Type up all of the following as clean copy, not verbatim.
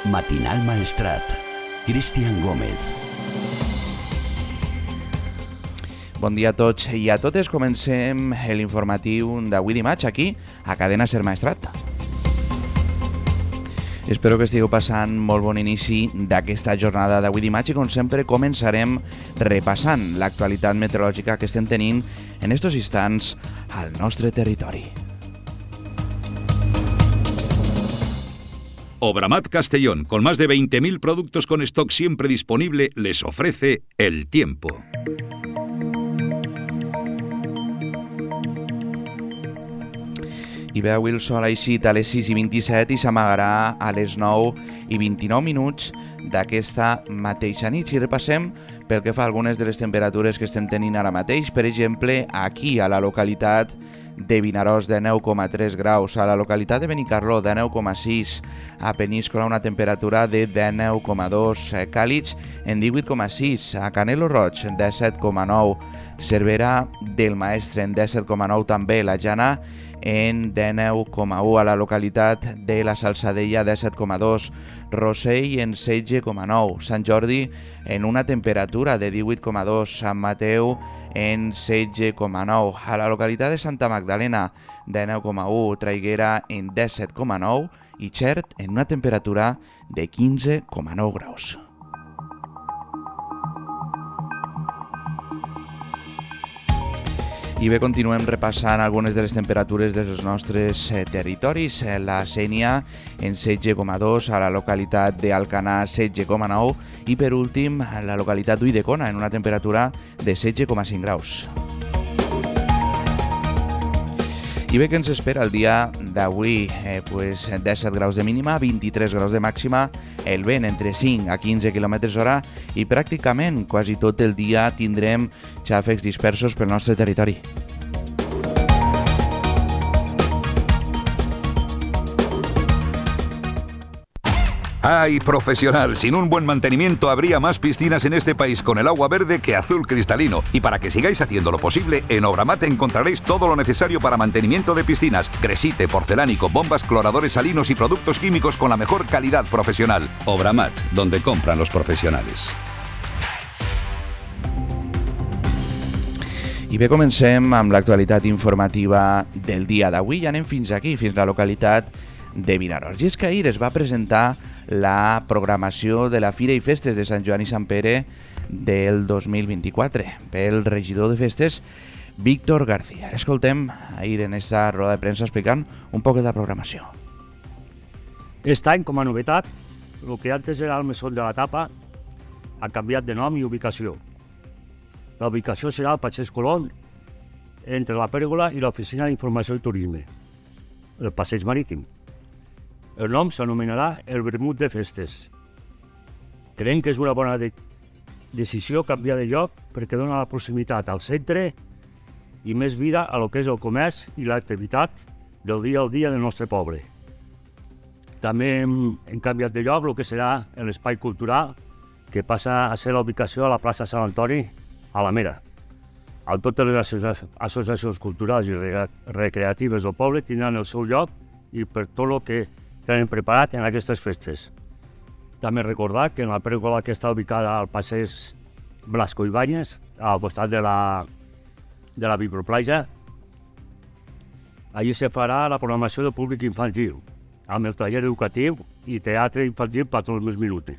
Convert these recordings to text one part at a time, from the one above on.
Matinal Maestrat. Cristian Gómez. Bon dia a tots i a totes. Comencem l'informatiu d'avui dimarts aquí a Cadena Ser Maestrat. Espero que estigueu passant molt bon inici d'aquesta jornada d'avui dimarts i com sempre començarem repassant l'actualitat meteorològica que estem tenint en estos instants al nostre territori. Obramat Castellón, con más de 20.000 productos con stock siempre disponible, les ofrece el tiempo. Hi veu el sol eixit a les 6:27 i s'amagarà a les 9:29 d'aquesta mateixa nit. Si repassem pel que fa a algunes de les temperatures que estem tenint ara mateix, per exemple, aquí a la localitat de Vinaròs de 9,3 graus, a la localitat de Benicarló de 9,6, a Peníscola una temperatura de 19,2, Càlix en 18,6, a Canelo Roig en 17,9, Cervera del Maestre en 17,9 també, la Jana en 19,1, a la localitat de la Salzadella 17,2, Rossell en 16,9, Sant Jordi en una temperatura de 18,2, Sant Mateu en 16,9, a la localitat de Santa Magdalena de 9,1, Traiguera en 17,9 i Xert en una temperatura de 15,9 graus. I bé, continuem repassant algunes de les temperatures dels nostres territoris. La Sénia en 16,2, a la localitat d'Alcanar 16,9 i per últim la localitat d'Ulldecona en una temperatura de 16,5 graus. I bé, què ens espera el dia d'avui? 17 graus de mínima, 23 graus de màxima, el vent entre 5 a 15 km/h i pràcticament quasi tot el dia tindrem xàfecs dispersos pel nostre territori. ¡Ay, profesional! Sin un buen mantenimiento habría más piscinas en este país con el agua verde que azul cristalino. Y para que sigáis haciendo lo posible, en Obramat encontraréis todo lo necesario para mantenimiento de piscinas. Gresite, porcelánico, bombas, cloradores salinos y productos químicos con la mejor calidad profesional. Obramat, donde compran los profesionales. I bé, comencem amb l'actualitat informativa del dia d'avui i anem fins aquí, fins a la localitat de Vinaròs. I és que ahir es va presentar la programació de la Fira i Festes de Sant Joan i Sant Pere del 2024 pel regidor de Festes, Víctor García. Escoltem ahir en aquesta roda de premsa explicant un poc de la programació. Aquest any, com a novetat, el que antes era el Mesón de la Tapa ha canviat de nom i ubicació. La ubicació serà al Passeig Colón, entre la Pèrgola i l'Oficina d'Informació i Turisme, el Passeig Marítim. El nom s'anomenarà el Vermut de Festes. Creiem que és una bona decisió canviar de lloc perquè dona la proximitat al centre i més vida a lo que és el comerç i l'activitat del dia al dia del nostre poble. També hem canviat de lloc el que serà l'espai cultural, que passa a ser la ubicació a la plaça Sant Antoni, a la Mera. On totes les associacions culturals i recreatives del poble tindran el seu lloc i per tot el que tenen preparat en aquestes festes. També recordar que en la pèrgola que està ubicada al passeig Blasco Ibáñez, al costat de la Vibroplatja, allí se farà la programació del públic infantil, amb el taller educatiu i teatre infantil per tots els minuts.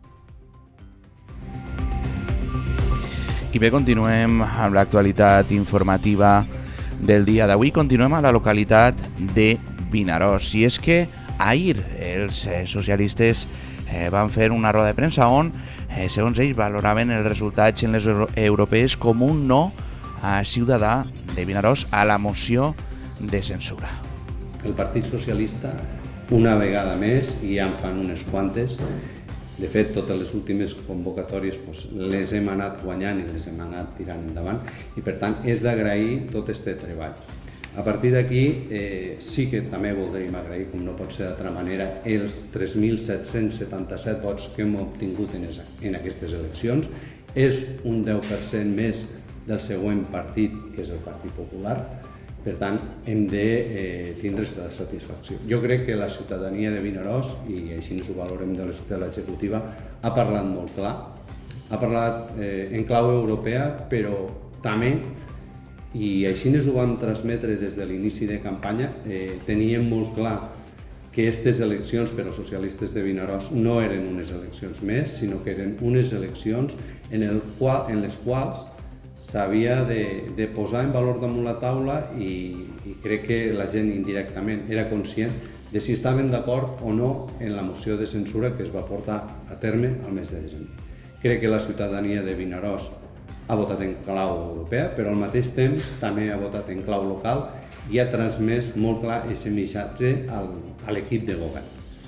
I bé, continuem amb l'actualitat informativa del dia d'avui. Continuem a la localitat de Vinaròs. I és que ahir els socialistes van fer una roda de premsa on, segons ells, valoraven els resultats en les europees com un no ciutadà de Vinaròs a la moció de censura. El Partit Socialista, una vegada més, i ja en fan unes quantes, de fet, totes les últimes convocatòries les hem anat guanyant i les hem anat tirant endavant i, per tant, és d'agrair tot aquest treball. A partir d'aquí, sí que també voldríem agrair, com no pot ser d'altra manera, els 3.777 vots que hem obtingut en aquestes eleccions. És un 10% més del següent partit, que és el Partit Popular. Per tant, hem de tindre aquesta satisfacció. Jo crec que la ciutadania de Vinaròs, i així ens ho valorem de l'executiva, ha parlat molt clar, ha parlat en clau europea, però també, i així ens ho vam transmetre des de l'inici de campanya, teníem molt clar que aquestes eleccions per als socialistes de Vinaròs no eren unes eleccions més, sinó que eren unes eleccions en les quals s'havia de posar en valor damunt la taula i crec que la gent indirectament era conscient de si estaven d'acord o no en la moció de censura que es va portar a terme al mes de desembre. Crec que la ciutadania de Vinaròs ha votat en clau europea, però al mateix temps també ha votat en clau local i ha transmès molt clar aquest missatge a l'equip de govern.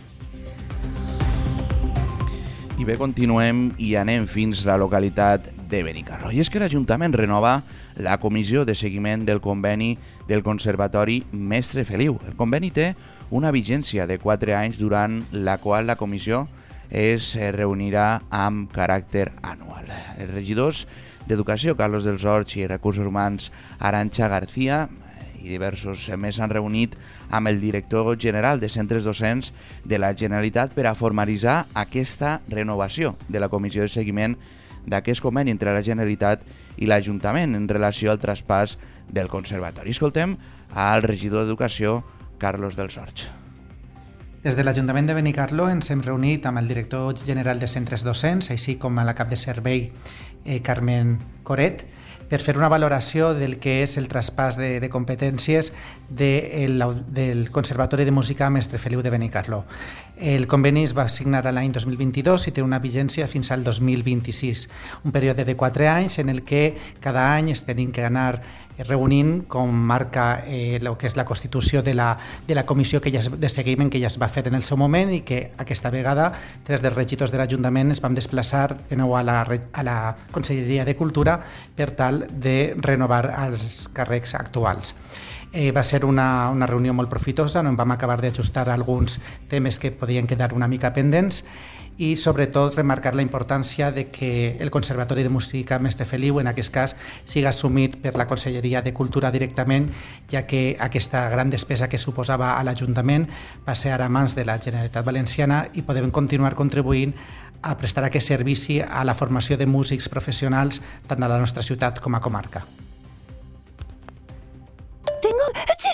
I bé, continuem i anem fins a la localitat de Benicarló. I és que l'Ajuntament renova la comissió de seguiment del conveni del Conservatori Mestre Feliu. El conveni té una vigència de 4 anys durant la qual la comissió es reunirà amb caràcter anual. Els regidors d'Educació, Carlos dels Horts, i Recursos Humans, Arantxa García, i diversos més s'han reunit amb el director general de centres docents de la Generalitat per a formalitzar aquesta renovació de la comissió de seguiment d'aquest conveni entre la Generalitat i l'Ajuntament en relació al traspàs del conservatori. Escoltem al regidor d'Educació, Carlos dels Horts. Des de l'Ajuntament de Benicarló ens hem reunit amb el director general de centres docents, així com amb la cap de servei, Carmen Coret, per fer una valoració del que és el traspàs de competències del Conservatori de Música Mestre Feliu de Benicarló. El conveni es va signar l'any 2022 i té una vigència fins al 2026, un període de 4 anys en el que cada any es tenim que anar reunint, com marca el que és la constitució de la comissió de seguiment que ja es va fer en el seu moment, i que aquesta vegada 3 dels regidors de l'Ajuntament es van desplaçar de nou a la Conselleria de Cultura per tal de renovar els càrrecs actuals. Va ser una reunió molt profitosa, on vam acabar d'ajustar alguns temes que podien quedar una mica pendents, i sobretot remarcar la importància de que el Conservatori de Música Mestre Feliu, en aquest cas, siga assumit per la Conselleria de Cultura directament, ja que aquesta gran despesa que suposava a l'Ajuntament va ser ara a mans de la Generalitat Valenciana i podem continuar contribuint a prestar aquest servici a la formació de músics professionals tant a la nostra ciutat com a comarca. Tengo...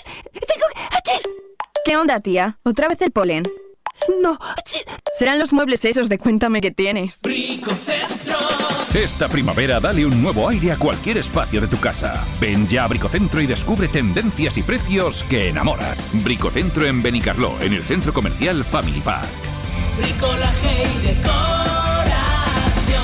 ¿Qué onda, tía? ¿Otra vez el polen? No. Serán los muebles esos de Cuéntame qué tienes. Bricocentro. Esta primavera dale un nuevo aire a cualquier espacio de tu casa. Ven ya a Bricocentro y descubre tendencias y precios que enamoran. Bricocentro en Benicarló, en el centro comercial Family Park. Bricolaje y decoración.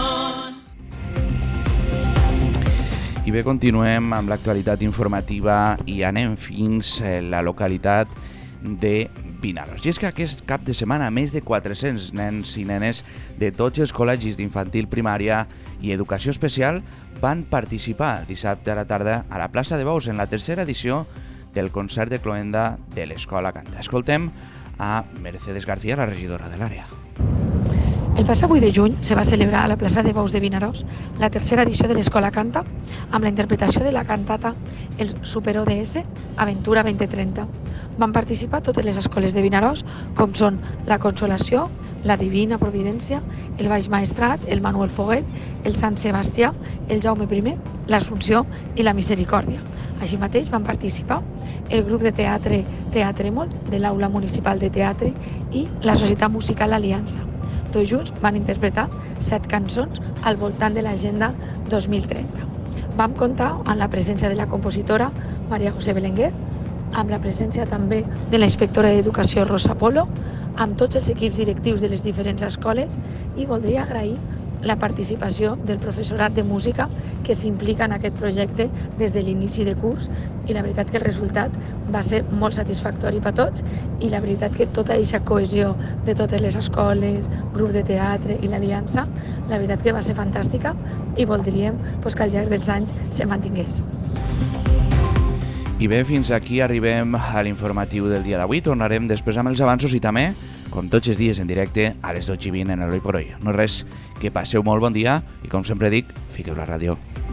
I bé, continuem amb l'actualitat informativa i anem fins a la localitat de Vinaròs. I és que aquest cap de setmana més de 400 nens i nenes de tots els col·legis d'infantil, primària i educació especial van participar dissabte a la tarda a la plaça de Bous en la 3a edició del concert de cloenda de l'Escola Canta. Escoltem a Mercedes García, la regidora de l'àrea. El passat 8 de juny se va celebrar a la plaça de Bous de Vinaròs la 3a edició de l'Escola Canta amb la interpretació de la cantata El Super ODS Aventura 2030. Van participar totes les escoles de Vinaròs, com són la Consolació, la Divina Providència, el Baix Maestrat, el Manuel Foguet, el Sant Sebastià, el Jaume I, l'Assumpció i la Misericòrdia. Així mateix van participar el grup de teatre Teatremol de l'Aula Municipal de Teatre i la Societat Musical Aliança. Tots junts van interpretar 7 cançons al voltant de l'Agenda 2030. Vam comptar amb la presència de la compositora Maria José Belenguer, amb la presència també de la inspectora d'Educació Rosa Polo, amb tots els equips directius de les diferents escoles, i voldria agrair la participació del professorat de música que s'implica en aquest projecte des de l'inici de curs, i la veritat que el resultat va ser molt satisfactori per tots, i la veritat que tota aquesta cohesió de totes les escoles, grup de teatre i l'aliança, la veritat que va ser fantàstica, i voldríem que al llarg dels anys se mantingués. I bé, fins aquí arribem a l'informatiu del dia d'avui. Tornarem després amb els avanços i també, com tots els dies en directe, a les 12:20 en el Hoy por Hoy. No res, que passeu molt bon dia i, com sempre dic, fiqueu la ràdio.